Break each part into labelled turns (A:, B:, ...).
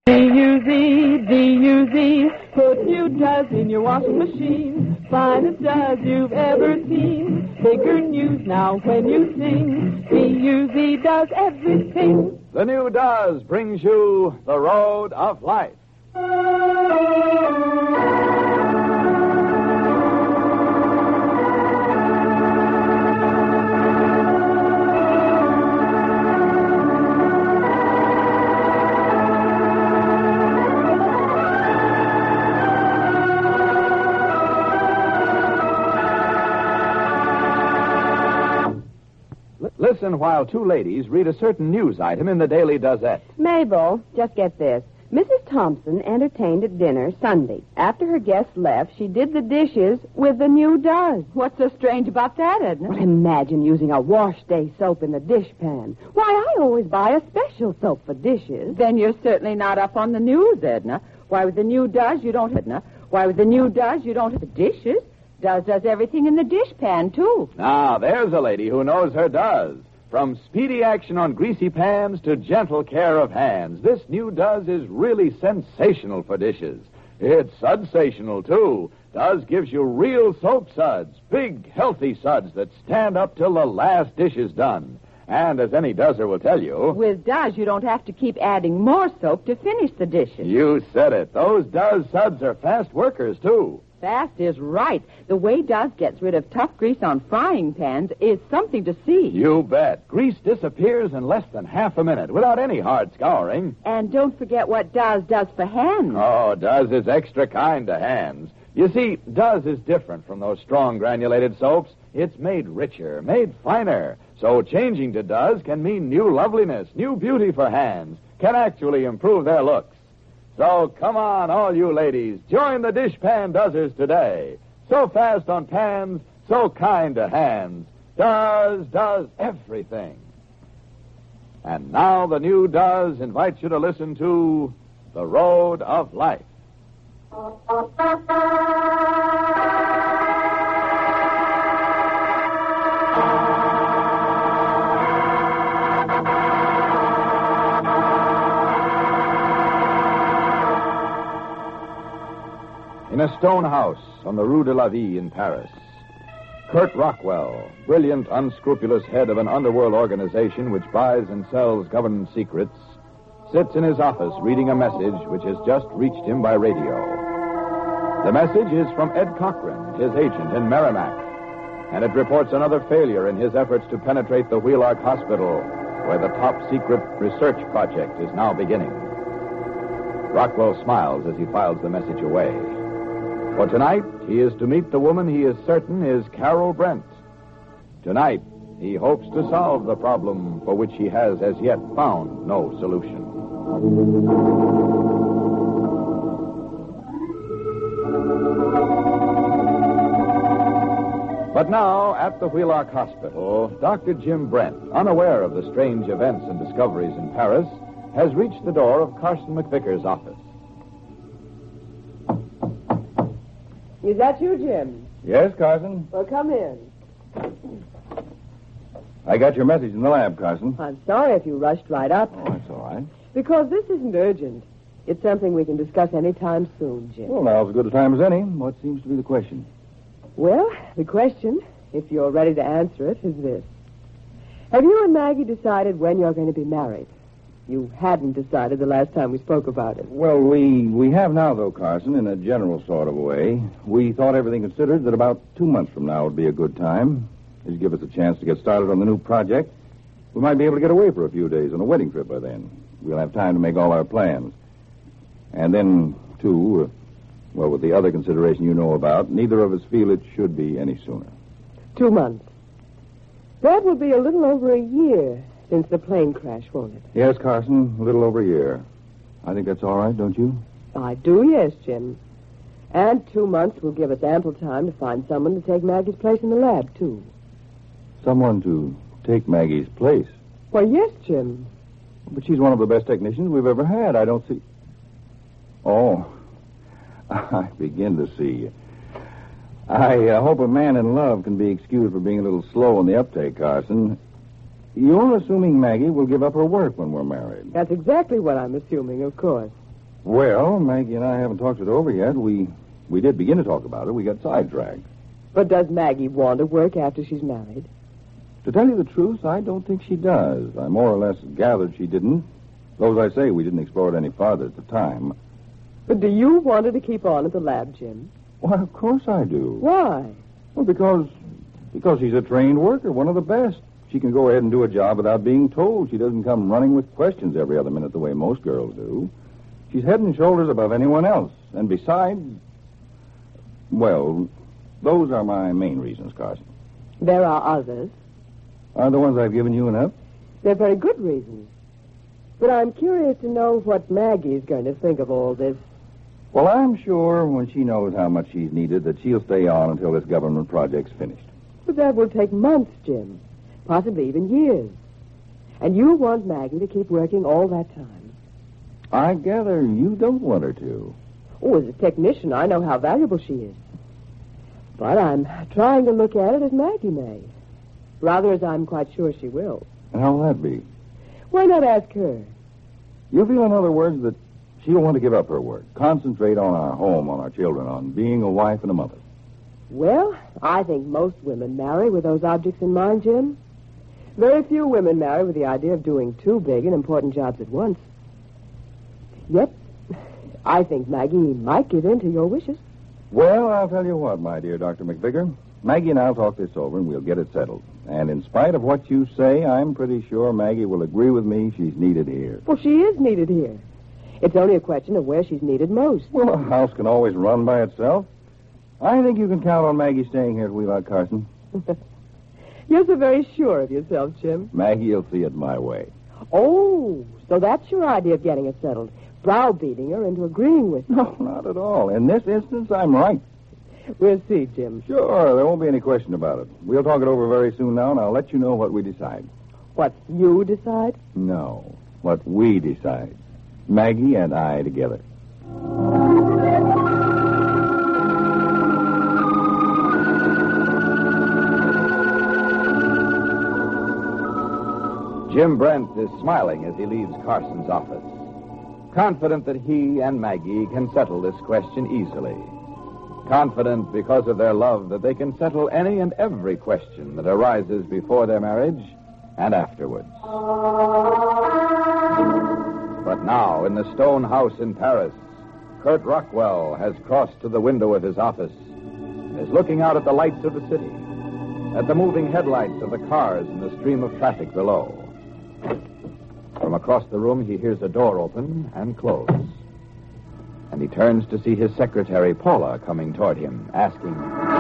A: D-U-Z, D-U-Z, put new Does in your washing machine. Finest Does you've ever seen. Bigger news now when you sing. D-U-Z does everything.
B: The new Does brings you The Road of Life. Listen while two ladies read a certain news item in the Daily Dozette.
C: Mabel, just get this. Mrs. Thompson entertained at dinner Sunday. After her guests left, she did the dishes with the new Does.
D: What's so strange about that, Edna?
C: Well, imagine using a wash day soap in the dishpan. Why, I always buy a special soap for dishes.
D: Then you're certainly not up on the news, Edna. Why, with the new Does, you don't have the dishes. Does everything in the dishpan, too.
B: Now, there's a lady who knows her Does. From speedy action on greasy pans to gentle care of hands, this new Does is really sensational for dishes. It's sudsational, too. Does gives you real soap suds, big, healthy suds that stand up till the last dish is done. And as any dozer will tell you...
D: With Does, you don't have to keep adding more soap to finish the dishes.
B: You said it. Those Does suds are fast workers, too.
D: Fast is right. The way Does gets rid of tough grease on frying pans is something to see.
B: You bet. Grease disappears in less than half a minute without any hard scouring.
D: And don't forget what Does does for hands.
B: Oh, Does is extra kind to hands. You see, Does is different from those strong granulated soaps. It's made richer, made finer. So changing to Does can mean new loveliness, new beauty for hands, can actually improve their looks. So come on, all you ladies, join the dishpan Doesers today. So fast on pans, so kind to hands. Does everything. And now the new Does invites you to listen to The Road of Life. In a stone house on the Rue de la Vie in Paris, Kurt Rockwell, brilliant, unscrupulous head of an underworld organization which buys and sells government secrets, sits in his office reading a message which has just reached him by radio. The message is from Ed Cochran, his agent in Merrimack, and it reports another failure in his efforts to penetrate the Wheelock Hospital, where the top-secret research project is now beginning. Rockwell smiles as he files the message away. For tonight, he is to meet the woman he is certain is Carol Brent. Tonight, he hopes to solve the problem for which he has as yet found no solution. But now, at the Wheelock Hospital, Dr. Jim Brent, unaware of the strange events and discoveries in Paris, has reached the door of Carson McVicker's office.
C: Is that you, Jim?
E: Yes, Carson?
C: Well, come in.
E: I got your message in the lab, Carson.
C: I'm sorry if you rushed right up.
E: Oh, that's all right.
C: Because this isn't urgent. It's something we can discuss any time soon, Jim.
E: Well, now's as good a time as any. What seems to be the question?
C: Well, the question, if you're ready to answer it, is this. Have you and Maggie decided when you're going to be married? You hadn't decided the last time we spoke about it.
E: Well, we have now, though, Carson, in a general sort of a way. We thought, everything considered, that about 2 months from now would be a good time. It'd give us a chance to get started on the new project. We might be able to get away for a few days on a wedding trip by then. We'll have time to make all our plans. And then, too, well, with the other consideration you know about, neither of us feel it should be any sooner.
C: 2 months. That will be a little over a year since the plane crash, won't it?
E: Yes, Carson, a little over a year. I think that's all right, don't you?
C: I do, yes, Jim. And 2 months will give us ample time to find someone to take Maggie's place in the lab, too.
E: Someone to take Maggie's place?
C: Why, yes, Jim.
E: But she's one of the best technicians we've ever had. I don't see... Oh, I begin to see. I hope a man in love can be excused for being a little slow in the uptake, Carson. You're assuming Maggie will give up her work when we're married.
C: That's exactly what I'm assuming, of course.
E: Well, Maggie and I haven't talked it over yet. We did begin to talk about it. We got sidetracked.
C: But does Maggie want to work after she's married?
E: To tell you the truth, I don't think she does. I more or less gathered she didn't. Though, as I say, we didn't explore it any farther at the time.
C: But do you want her to keep on at the lab, Jim?
E: Why, of course I do.
C: Why?
E: Well, because she's a trained worker, one of the best. She can go ahead and do a job without being told. She doesn't come running with questions every other minute the way most girls do. She's head and shoulders above anyone else. And besides, well, those are my main reasons, Carson.
C: There are others.
E: Are the ones I've given you enough?
C: They're very good reasons. But I'm curious to know what Maggie's going to think of all this.
E: Well, I'm sure when she knows how much she's needed that she'll stay on until this government project's finished.
C: But that will take months, Jim. Possibly even years. And you want Maggie to keep working all that time.
E: I gather you don't want her to.
C: Oh, as a technician, I know how valuable she is. But I'm trying to look at it as Maggie may. Rather as I'm quite sure she will.
E: And how'll that be?
C: Why not ask her?
E: You feel, in other words, that she'll want to give up her work, concentrate on our home, on our children, on being a wife and a mother.
C: Well, I think most women marry with those objects in mind, Jim. Very few women marry with the idea of doing two big and important jobs at once. Yet, I think Maggie might give in to your wishes.
E: Well, I'll tell you what, my dear Dr. McVicker. Maggie and I'll talk this over, and we'll get it settled. And in spite of what you say, I'm pretty sure Maggie will agree with me she's needed here.
C: Well, she is needed here. It's only a question of where she's needed most.
E: Well, a house can always run by itself. I think you can count on Maggie staying here at Wheelock, Carson.
C: You're so very sure of yourself, Jim.
E: Maggie will see it my way.
C: Oh, so that's your idea of getting it settled. Browbeating her into agreeing with you.
E: No, not at all. In this instance, I'm right.
C: We'll see, Jim.
E: Sure, there won't be any question about it. We'll talk it over very soon now, and I'll let you know what we decide.
C: What you decide?
E: No, what we decide. Maggie and I together.
B: Jim Brent is smiling as he leaves Carson's office, confident that he and Maggie can settle this question easily. Confident because of their love that they can settle any and every question that arises before their marriage and afterwards. But now, in the stone house in Paris, Kurt Rockwell has crossed to the window of his office and is looking out at the lights of the city, at the moving headlights of the cars and the stream of traffic below. From across the room, he hears a door open and close. And he turns to see his secretary, Paula, coming toward him, asking,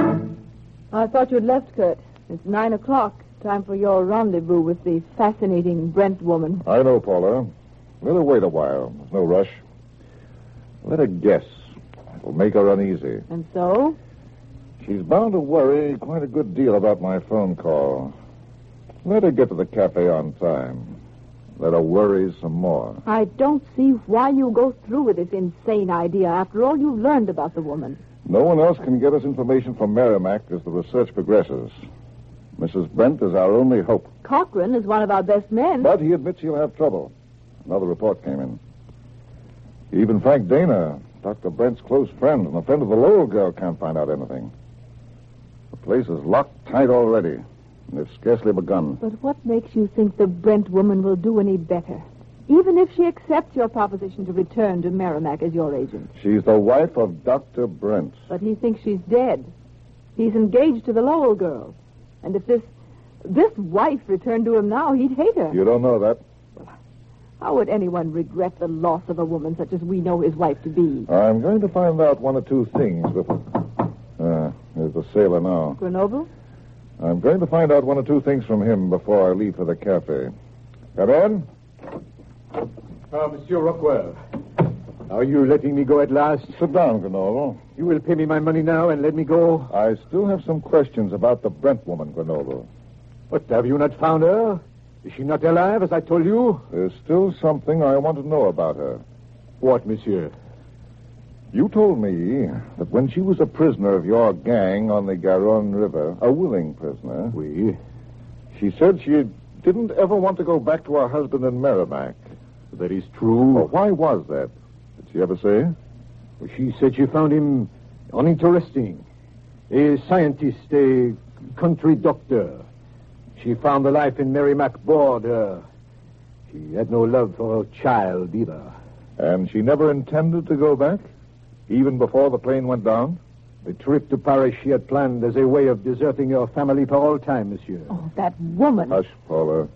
A: I thought you'd left, Kurt. It's 9 o'clock. Time for your rendezvous with the fascinating Brent woman.
F: I know, Paula. Let her wait a while. There's no rush. Let her guess. It'll make her uneasy.
A: And so?
F: She's bound to worry quite a good deal about my phone call. Let her get to the cafe on time. Let her worry some more.
A: I don't see why you go through with this insane idea after all you've learned about the woman.
F: No one else can get us information from Merrimack as the research progresses. Mrs. Brent is our only hope.
A: Cochran is one of our best men.
F: But he admits he'll have trouble. Another report came in. Even Frank Dana, Dr. Brent's close friend and a friend of the Lowell girl, can't find out anything. The place is locked tight already. And they've scarcely begun.
A: But what makes you think the Brent woman will do any better? Even if she accepts your proposition to return to Merrimack as your agent.
F: She's the wife of Dr. Brent.
A: But he thinks she's dead. He's engaged to the Lowell girl. And if this wife returned to him now, he'd hate her.
F: You don't know that.
A: How would anyone regret the loss of a woman such as we know his wife to be?
F: I'm going to find out one or two things before... There's the sailor now.
A: Grenoble?
F: I'm going to find out one or two things from him before I leave for the cafe. Come in.
G: Monsieur Rockwell. Are you letting me go at last?
F: Sit down, Grenoble.
G: You will pay me my money now and let me go?
F: I still have some questions about the Brent woman, Grenoble.
G: What, have you not found her? Is she not alive, as I told you?
F: There's still something I want to know about her.
G: What, monsieur?
F: You told me that when she was a prisoner of your gang on the Garonne River, a willing prisoner...
G: Oui.
F: She said she didn't ever want to go back to her husband in Merrimack.
G: That is true.
F: Well, why was that? Did she ever say?
G: She said she found him uninteresting. A scientist, a country doctor. She found the life in Merrimack bored her. She had no love for her child either.
F: And she never intended to go back? Even before the plane went down?
G: The trip to Paris she had planned as a way of deserting her family for all time, monsieur.
D: Oh, that woman.
F: Hush, Paula.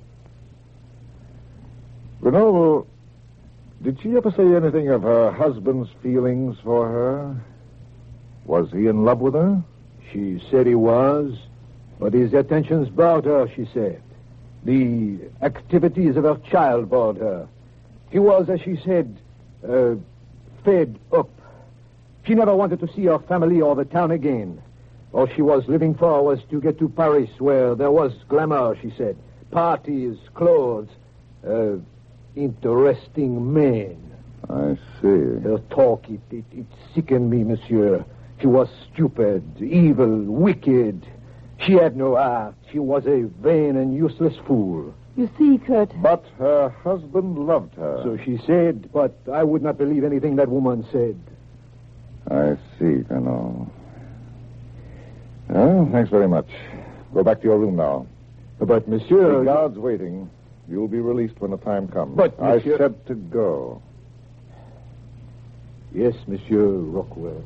F: Grenoble, did she ever say anything of her husband's feelings for her? Was he in love with her?
G: She said he was, but his attentions bored her, she said. The activities of her child bored her. He was, as she said, fed up. She never wanted to see her family or the town again. All she was living for was to get to Paris, where there was glamour, she said. Parties, clothes, interesting men.
F: I see.
G: Her talk, it sickened me, monsieur. She was stupid, evil, wicked. She had no heart. She was a vain and useless fool.
D: You see, Kurt.
F: But her husband loved her.
G: So she said, but I would not believe anything that woman said.
F: I see, Colonel. Well, thanks very much. Go back to your room now.
G: But, monsieur...
F: The guard's waiting. You'll be released when the time comes.
G: But, monsieur...
F: I said to go.
G: Yes, Monsieur Rockwell.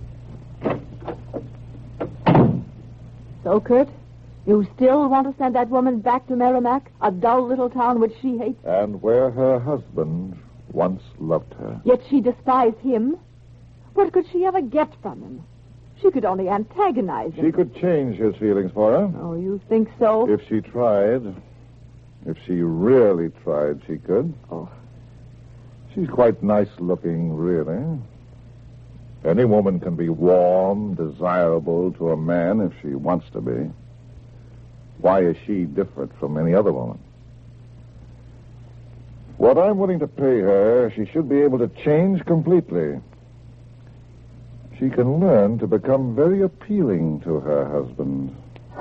D: So, Kurt, you still want to send that woman back to Merrimack, a dull little town which she hates?
F: And where her husband once loved her.
D: Yet she despised him. What could she ever get from him? She could only antagonize him.
F: She could change his feelings for her.
D: Oh, you think so?
F: If she tried. If she really tried, she could.
D: Oh.
F: She's quite nice looking, really. Any woman can be warm, desirable to a man if she wants to be. Why is she different from any other woman? What I'm willing to pay her, she should be able to change completely. She can learn to become very appealing to her husband.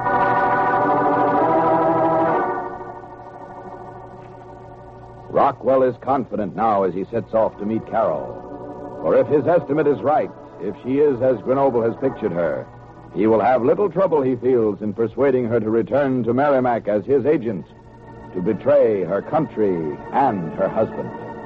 B: Rockwell is confident now as he sets off to meet Carol. For if his estimate is right, if she is as Grenoble has pictured her, he will have little trouble, he feels, in persuading her to return to Merrimack as his agent, to betray her country and her husband.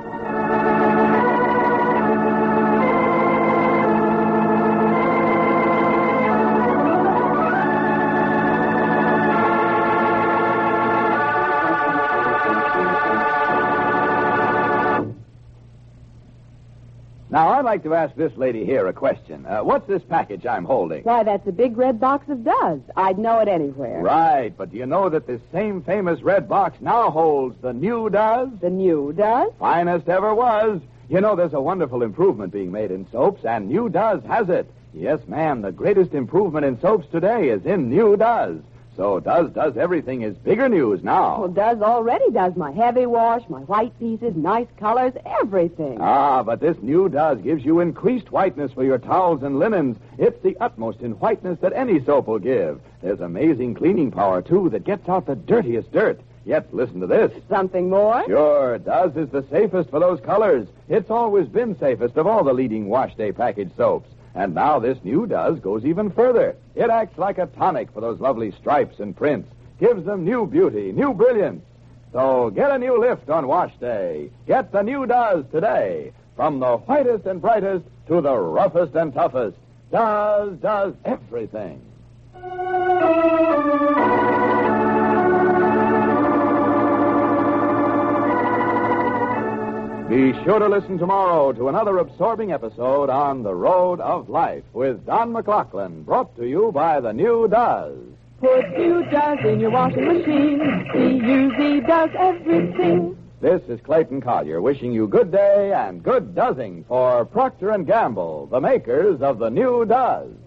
B: Now, I'd like to ask this lady here a question. What's this package I'm holding?
C: Why, that's a big red box of Does. I'd know it anywhere.
B: Right, but do you know that this same famous red box now holds the new Does?
C: The new Does?
B: Finest ever was. You know, there's a wonderful improvement being made in soaps, and New Does has it. Yes, ma'am, the greatest improvement in soaps today is in New Does. So Does Everything is bigger news now.
C: Well, Does already does my heavy wash, my white pieces, nice colors, everything.
B: Ah, but this New Does gives you increased whiteness for your towels and linens. It's the utmost in whiteness that any soap will give. There's amazing cleaning power, too, that gets out the dirtiest dirt. Yet, listen to this.
C: Something more?
B: Sure, Does is the safest for those colors. It's always been safest of all the leading wash day package soaps. And now this new Does goes even further. It acts like a tonic for those lovely stripes and prints. Gives them new beauty, new brilliance. So get a new lift on wash day. Get the new Does today. From the whitest and brightest to the roughest and toughest. Does everything. Be sure to listen tomorrow to another absorbing episode on The Road of Life with Don McLaughlin, brought to you by the new Does.
A: Put New Does in your washing machine. D-U-Z does everything.
B: This is Clayton Collier wishing you good day and good doesing for Procter & Gamble, the makers of the new Does.